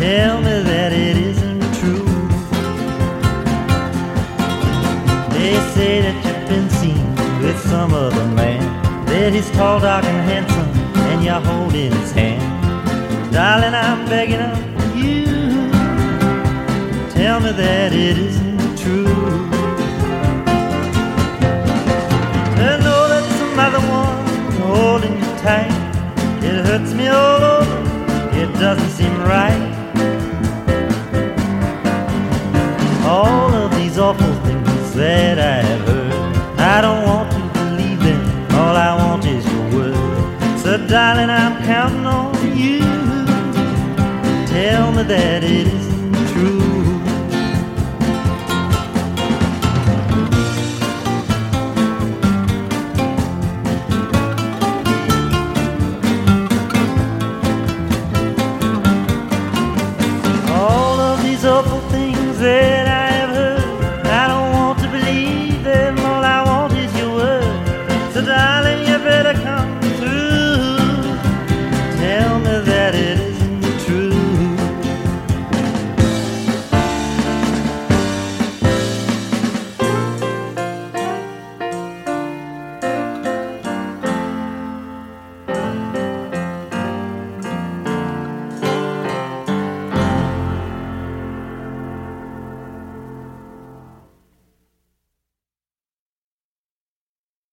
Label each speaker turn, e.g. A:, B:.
A: tell me that it isn't true. They say that you've been seen with some other man, that he's tall, dark, and handsome, and you're holding his hand. Darling, I'm begging of you, tell me that it isn't true. To know that some other one's holding you tight, it hurts me all over, it doesn't seem right. All of these awful things that I have heard, I don't want to believe them, all I want is your word. So darling, I'm counting on you, tell me that it is